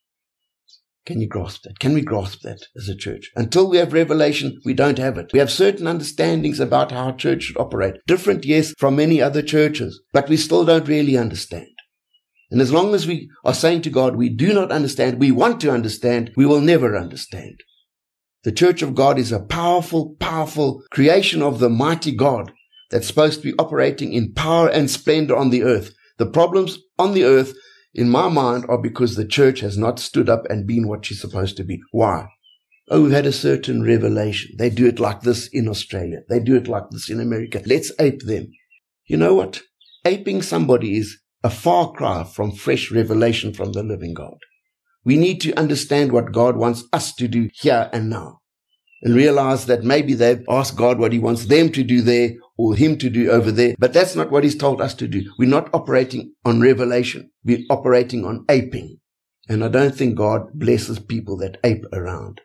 Can you grasp that? Can we grasp that as a church? Until we have revelation, we don't have it. We have certain understandings about how a church should operate. Different, yes, from many other churches, but we still don't really understand. And as long as we are saying to God, we do not understand, we want to understand, we will never understand. The church of God is a powerful, powerful creation of the mighty God that's supposed to be operating in power and splendor on the earth. The problems on the earth, in my mind, are because the church has not stood up and been what she's supposed to be. Why? Oh, we've had a certain revelation. They do it like this in Australia. They do it like this in America. Let's ape them. You know what? Aping somebody is a far cry from fresh revelation from the living God. We need to understand what God wants us to do here and now, and realize that maybe they've asked God what he wants them to do there or him to do over there, but that's not what he's told us to do. We're not operating on revelation. We're operating on aping. And I don't think God blesses people that ape around.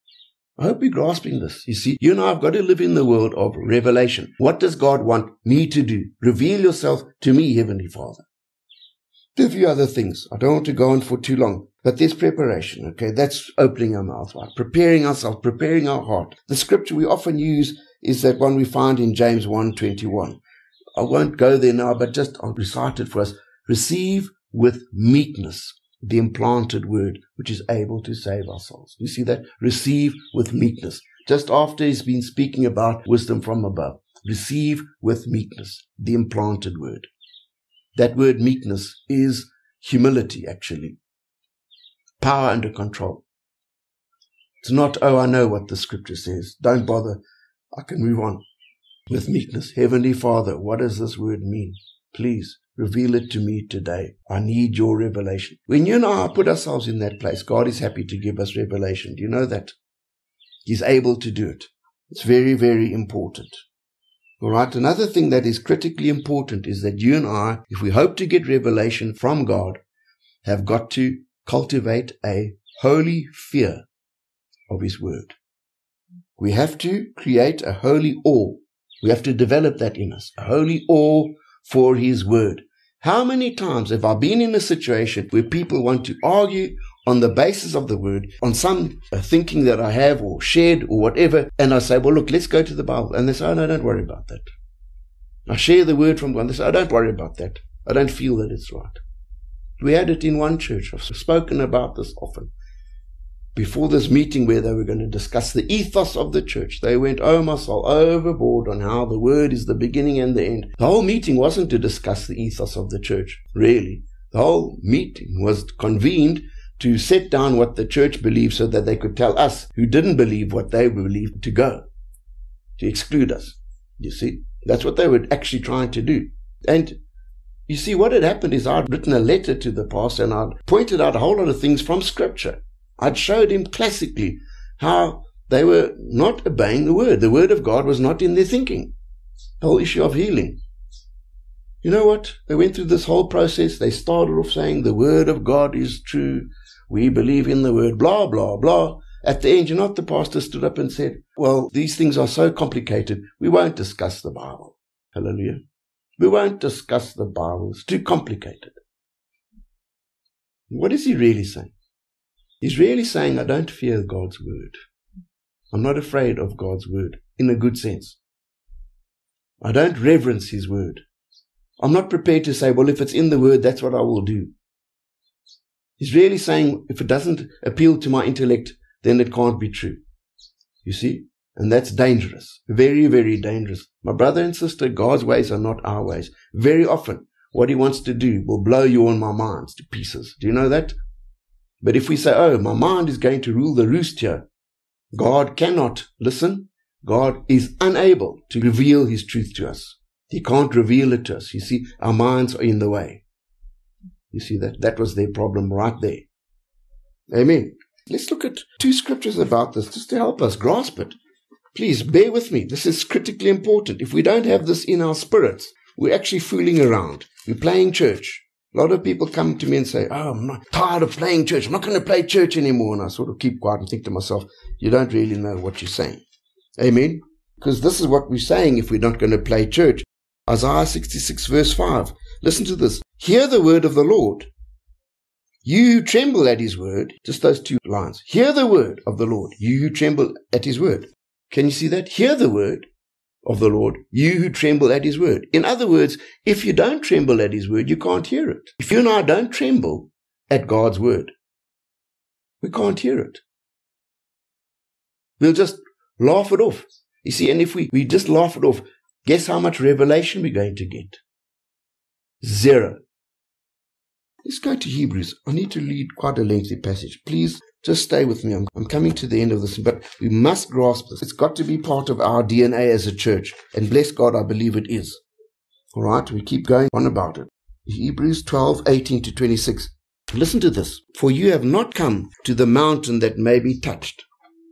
I hope you're grasping this. You see, you and I have got to live in the world of revelation. What does God want me to do? Reveal yourself to me, Heavenly Father. A few other things. I don't want to go on for too long. But there's preparation, okay? That's opening our mouth wide, preparing ourselves, preparing our heart. The scripture we often use is that one we find in James one twenty-one. I won't go there now, but just I'll recite it for us. Receive with meekness the implanted word, which is able to save our souls. You see that? Receive with meekness. Just after he's been speaking about wisdom from above. Receive with meekness the implanted word. That word meekness is humility, actually. Power under control. It's not, oh, I know what the scripture says. Don't bother. I can move on. With meekness. Heavenly Father, what does this word mean? Please reveal it to me today. I need your revelation. When you and I put ourselves in that place, God is happy to give us revelation. Do you know that? He's able to do it. It's very, very important. All right. Another thing that is critically important is that you and I, if we hope to get revelation from God, have got to cultivate a holy fear of his word. We have to create a holy awe. We have to develop that in us, a holy awe for his word. How many times have I been in a situation where people want to argue on the basis of the word, on some thinking that I have or shared or whatever, and I say, well, look, let's go to the Bible. And they say, oh, no, don't worry about that. I share the word from God. They say, oh, don't worry about that. I don't feel that it's right. We had it in one church. I've spoken about this often. Before this meeting where they were going to discuss the ethos of the church, they went, oh my soul, overboard on how the word is the beginning and the end. The whole meeting wasn't to discuss the ethos of the church, really. The whole meeting was convened to set down what the church believed so that they could tell us who didn't believe what they believed to go, to exclude us. You see, that's what they were actually trying to do. And you see, what had happened is I'd written a letter to the pastor and I'd pointed out a whole lot of things from Scripture. I'd showed him classically how they were not obeying the word. The word of God was not in their thinking. The whole issue of healing. You know what? They went through this whole process. They started off saying the word of God is true. We believe in the word, blah, blah, blah. At the end, you know what the pastor stood up and said? Well, these things are so complicated. We won't discuss the Bible. Hallelujah. We won't discuss the Bible. It's too complicated. What is he really saying? He's really saying, I don't fear God's word. I'm not afraid of God's word in a good sense. I don't reverence his word. I'm not prepared to say, well, if it's in the word, that's what I will do. He's really saying, if it doesn't appeal to my intellect, then it can't be true. You see? And that's dangerous. Very, very dangerous. My brother and sister, God's ways are not our ways. Very often, what he wants to do will blow you and my minds to pieces. Do you know that? But if we say, oh, my mind is going to rule the roost here, God cannot listen. God is unable to reveal his truth to us. He can't reveal it to us. You see, our minds are in the way. You see that? That was their problem right there. Amen. Let's look at two scriptures about this just to help us grasp it. Please bear with me. This is critically important. If we don't have this in our spirits, we're actually fooling around. We're playing church. A lot of people come to me and say, oh, I'm not tired of playing church. I'm not going to play church anymore. And I sort of keep quiet and think to myself, you don't really know what you're saying. Amen. Because this is what we're saying if we're not going to play church. Isaiah sixty-six verse five. Listen to this. Hear the word of the Lord. You who tremble at his word. Just those two lines. Hear the word of the Lord. You who tremble at his word. Can you see that? Hear the word of the Lord. You who tremble at his word. In other words, if you don't tremble at his word, you can't hear it. If you and I don't tremble at God's word, we can't hear it. We'll just laugh it off. You see, and if we, we just laugh it off, guess how much revelation we're going to get? Zero. Let's go to Hebrews. I need to read quite a lengthy passage. Please just stay with me. I'm, I'm coming to the end of this, but we must grasp this. It's got to be part of our D N A as a church. And bless God, I believe it is. All right, we keep going on about it. Hebrews twelve, eighteen to twenty-six. Listen to this. For you have not come to the mountain that may be touched,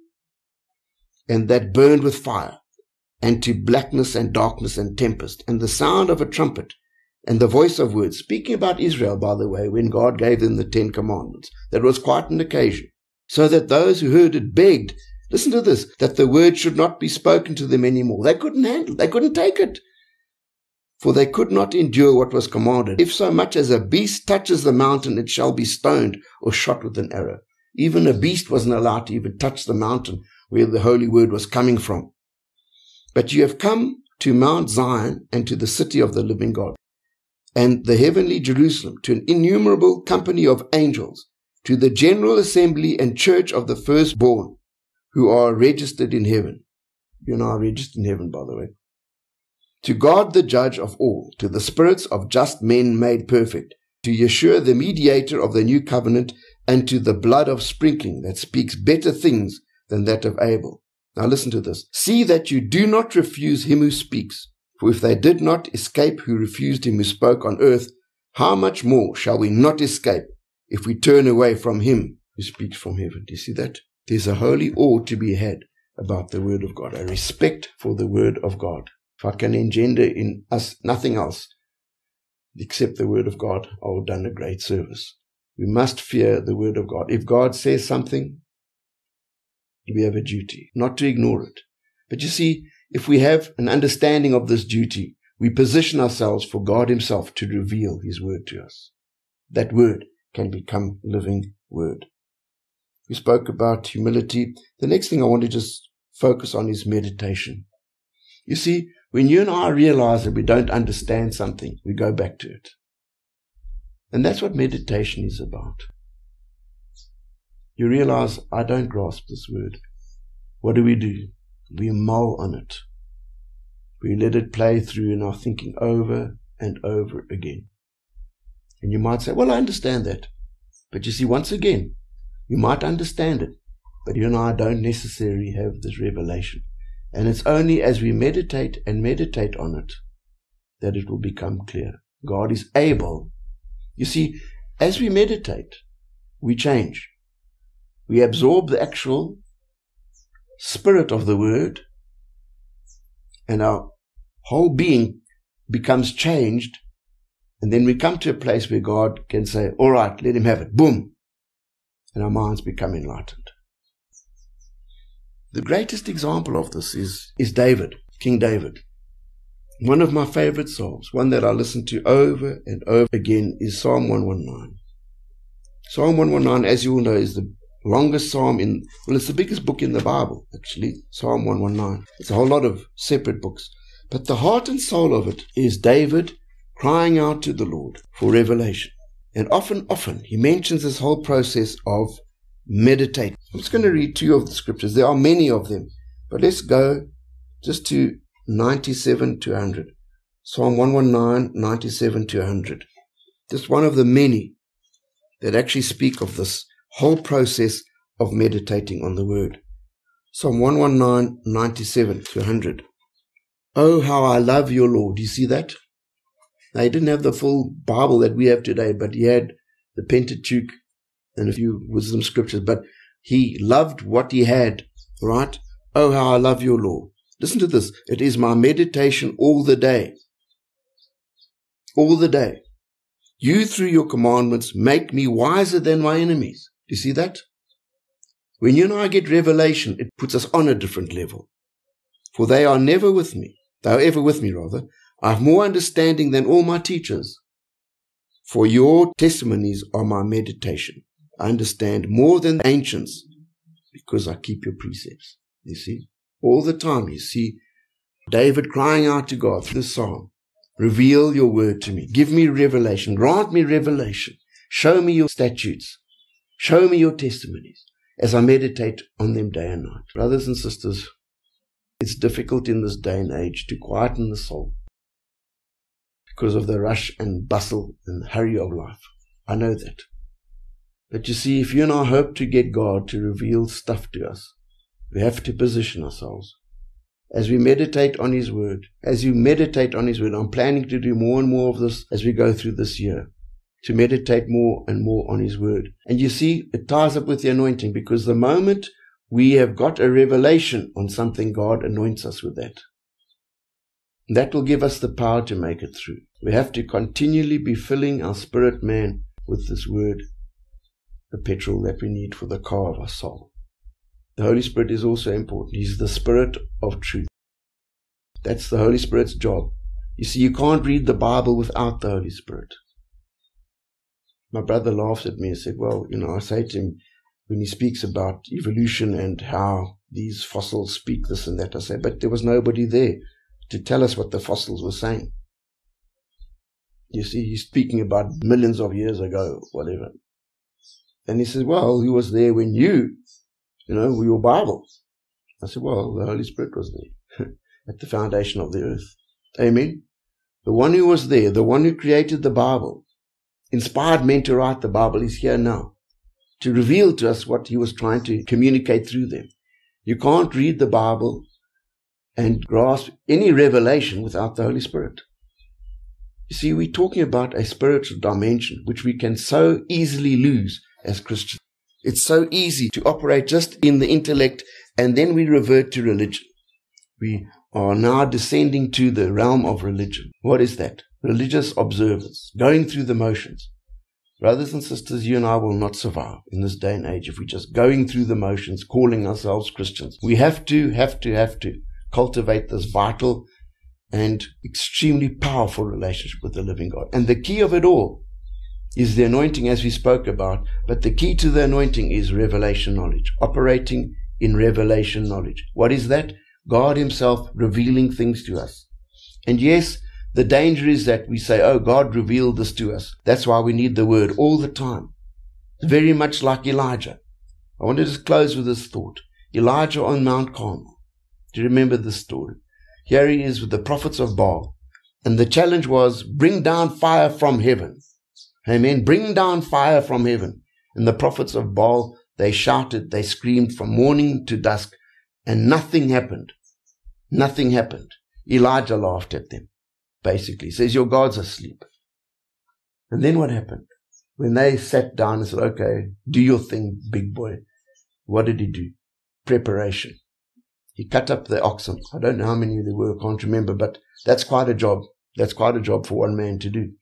and that burned with fire, and to blackness and darkness and tempest, and the sound of a trumpet, and the voice of words. Speaking about Israel, by the way, when God gave them the Ten Commandments, that was quite an occasion. So that those who heard it begged, listen to this, that the word should not be spoken to them anymore. They couldn't handle it. They couldn't take it. For they could not endure what was commanded. If so much as a beast touches the mountain, it shall be stoned or shot with an arrow. Even a beast wasn't allowed to even touch the mountain where the holy word was coming from. But you have come to Mount Zion and to the city of the living God, and the heavenly Jerusalem, to an innumerable company of angels, to the general assembly and church of the firstborn, who are registered in heaven. You and I are registered in heaven, by the way. To God the judge of all, to the spirits of just men made perfect, to Yeshua the mediator of the new covenant, and to the blood of sprinkling that speaks better things than that of Abel. Now listen to this. See that you do not refuse him who speaks. For if they did not escape who refused him who spoke on earth, how much more shall we not escape if we turn away from him who speaks from heaven? Do you see that? There's a holy awe to be had about the word of God, a respect for the word of God. If I can engender in us nothing else except the word of God, I will have done a great service. We must fear the word of God. If God says something, we have a duty not to ignore it. But you see, if we have an understanding of this duty, we position ourselves for God himself to reveal his word to us. That word can become living word. We spoke about humility. The next thing I want to just focus on is meditation. You see, when you and I realize that we don't understand something, we go back to it. And that's what meditation is about. You realize, I don't grasp this word. What do we do? We mull on it. We let it play through in our thinking over and over again. And you might say, well, I understand that. But you see, once again, you might understand it, but you and I don't necessarily have this revelation. And it's only as we meditate and meditate on it that it will become clear. God is able. You see, as we meditate, we change. We absorb the actual spirit of the word, and our whole being becomes changed And then we come to a place where God can say, all right, let him have it. Boom. And our minds become enlightened. The greatest example of this is, is David, King David. One of my favorite psalms, one that I listen to over and over again, is Psalm one nineteen. Psalm one nineteen, as you all know, is the longest psalm in, well, it's the biggest book in the Bible, actually, Psalm one nineteen. It's a whole lot of separate books. But the heart and soul of it is David crying out to the Lord for revelation. And often, often, he mentions this whole process of meditate. I'm just going to read two of the scriptures. There are many of them. But let's go just to ninety-seven to one hundred. Psalm one nineteen, ninety-seven to one hundred. Just one of the many that actually speak of this whole process of meditating on the word. Psalm one nineteen, ninety-seven to one hundred. Oh, how I love your Lord. Do you see that? Now, he didn't have the full Bible that we have today, but he had the Pentateuch and a few wisdom scriptures, but he loved what he had, right? Oh, how I love your law. Listen to this. It is my meditation all the day. All the day. You, through your commandments, make me wiser than my enemies. Do you see that? When you and I get revelation, it puts us on a different level. For they are never with me. They are ever with me, rather. I have more understanding than all my teachers. For your testimonies are my meditation. I understand more than the ancients because I keep your precepts. You see, all the time you see David crying out to God through the psalm, reveal your word to me. Give me revelation. Grant me revelation. Show me your statutes. Show me your testimonies as I meditate on them day and night. Brothers and sisters, it's difficult in this day and age to quieten the soul because of the rush and bustle and hurry of life. I know that. But you see, if you and I hope to get God to reveal stuff to us, we have to position ourselves. As we meditate on His Word, as you meditate on His Word, I'm planning to do more and more of this as we go through this year, to meditate more and more on His Word. And you see, it ties up with the anointing, because the moment we have got a revelation on something, God anoints us with that. And that will give us the power to make it through. We have to continually be filling our spirit man with this Word, the petrol that we need for the car of our soul. The Holy Spirit is also important. He's the Spirit of truth. That's the Holy Spirit's job. You see, you can't read the Bible without the Holy Spirit. My brother laughs at me and said, well, you know, I say to him, when he speaks about evolution and how these fossils speak this and that, I say, but there was nobody there to tell us what the fossils were saying. You see, he's speaking about millions of years ago, whatever. And he says, well, who was there when you, you know, were your Bible? I said, well, the Holy Spirit was there at the foundation of the earth. Amen. The one who was there, the one who created the Bible, inspired men to write the Bible, is here now to reveal to us what he was trying to communicate through them. You can't read the Bible and grasp any revelation without the Holy Spirit. You see, we're talking about a spiritual dimension which we can so easily lose as Christians. It's so easy to operate just in the intellect, and then we revert to religion. We are now descending to the realm of religion. What is that? Religious observance, going through the motions. Brothers and sisters, you and I will not survive in this day and age if we're just going through the motions, calling ourselves Christians. We have to, have to, have to cultivate this vital and extremely powerful relationship with the living God. And the key of it all is the anointing, as we spoke about. But the key to the anointing is revelation knowledge, operating in revelation knowledge. What is that? God Himself revealing things to us. And yes, the danger is that we say, oh, God revealed this to us. That's why we need the Word all the time. Very much like Elijah. I want to just close with this thought. Elijah on Mount Carmel. Do you remember this story? Here he is with the prophets of Baal. And the challenge was, bring down fire from heaven. Amen. Bring down fire from heaven. And the prophets of Baal, they shouted, they screamed from morning to dusk, and nothing happened. Nothing happened. Elijah laughed at them, basically. He says, your God's asleep. And then what happened? When they sat down and said, okay, do your thing, big boy. What did he do? Preparation. He cut up the oxen. I don't know how many there were, I can't remember, but that's quite a job. That's quite a job for one man to do.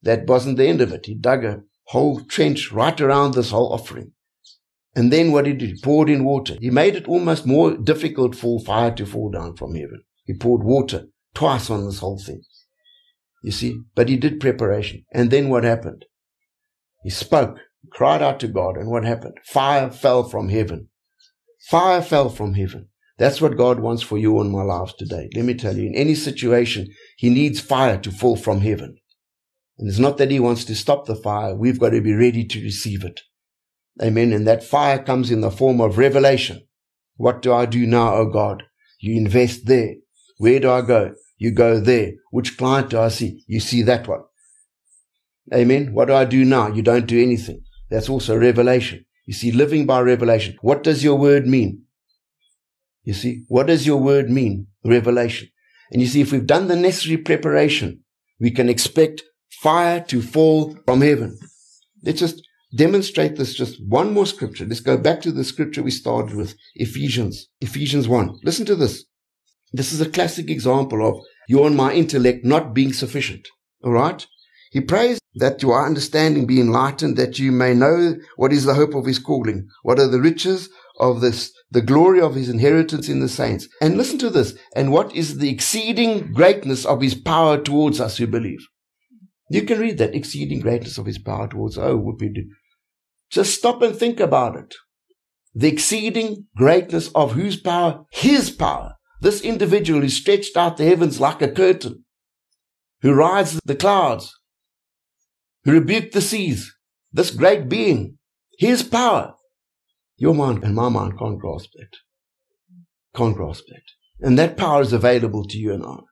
that wasn't the end of it. He dug a whole trench right around this whole offering. And then what did he do? He poured in water. He made it almost more difficult for fire to fall down from heaven. He poured water twice on this whole thing. You see, but he did preparation. And then what happened? He spoke, cried out to God, and what happened? Fire fell from heaven. Fire fell from heaven. That's what God wants for you and my lives today. Let me tell you, in any situation, he needs fire to fall from heaven. And it's not that he wants to stop the fire. We've got to be ready to receive it. Amen. And that fire comes in the form of revelation. What do I do now, oh God? You invest there. Where do I go? You go there. Which client do I see? You see that one. Amen. What do I do now? You don't do anything. That's also revelation. You see, living by revelation. What does your word mean? You see, what does your word mean? Revelation. And you see, if we've done the necessary preparation, we can expect fire to fall from heaven. Let's just demonstrate this. Just one more scripture. Let's go back to the scripture we started with, Ephesians, Ephesians one. Listen to this. This is a classic example of your and my intellect not being sufficient. All right? He prays that your understanding be enlightened, that you may know what is the hope of his calling, what are the riches of this, the glory of his inheritance in the saints. And listen to this. And what is the exceeding greatness of his power towards us who believe? You can read that, exceeding greatness of his power towards us. Oh, what we do. Just stop and think about it. The exceeding greatness of whose power? His power. This individual who stretched out the heavens like a curtain, who rides the clouds, who rebuked the seas, this great being, his power. Your mind and my mind can't grasp that. Can't grasp that. And that power is available to you and I.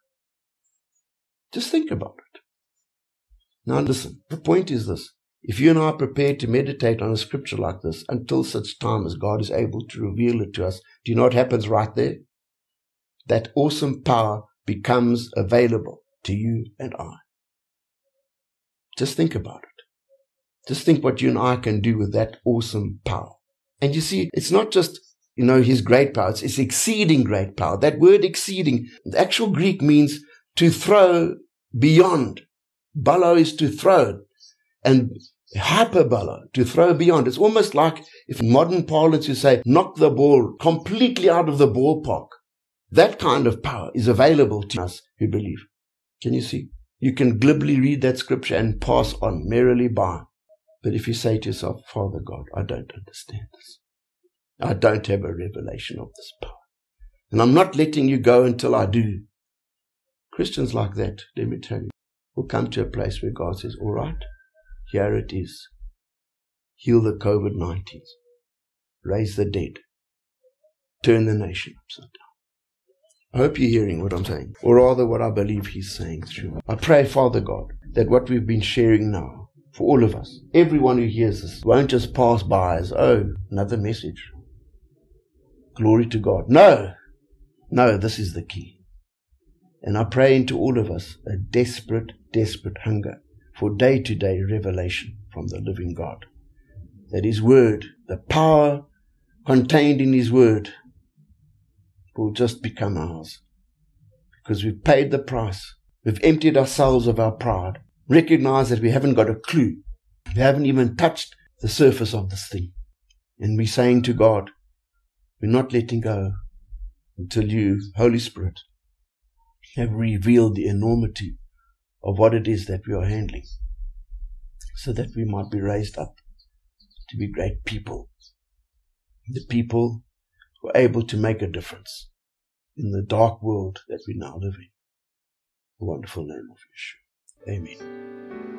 Just think about it. Now listen, the point is this. If you and I are prepared to meditate on a scripture like this until such time as God is able to reveal it to us, do you know what happens right there? That awesome power becomes available to you and I. Just think about it. Just think what you and I can do with that awesome power. And you see, it's not just, you know, his great power. It's, it's exceeding great power. That word exceeding, the actual Greek means to throw beyond. Balo is to throw. And hyperbolo, to throw beyond. It's almost like, if in modern parlance you say, knock the ball completely out of the ballpark. That kind of power is available to us who believe. Can you see? You can glibly read that scripture and pass on merrily by. But if you say to yourself, Father God, I don't understand this. I don't have a revelation of this power. And I'm not letting you go until I do. Christians like that, let me tell you, will come to a place where God says, all right, here it is. Heal the COVID nineteen. Raise the dead. Turn the nation upside down. I hope you're hearing what I'm saying, or rather what I believe he's saying through. I pray, Father God, that what we've been sharing now, for all of us, everyone who hears this, won't just pass by as, oh, another message. Glory to God. No, no, this is the key. And I pray into all of us a desperate, desperate hunger for day-to-day revelation from the living God. That his word, the power contained in his word, will just become ours. Because we've paid the price. We've emptied ourselves of our pride. Recognize that we haven't got a clue. We haven't even touched the surface of this thing. And we're saying to God, we're not letting go until you, Holy Spirit, have revealed the enormity of what it is that we are handling, so that we might be raised up to be great people. The people who are able to make a difference in the dark world that we now live in. The wonderful name of Yeshua. Amen.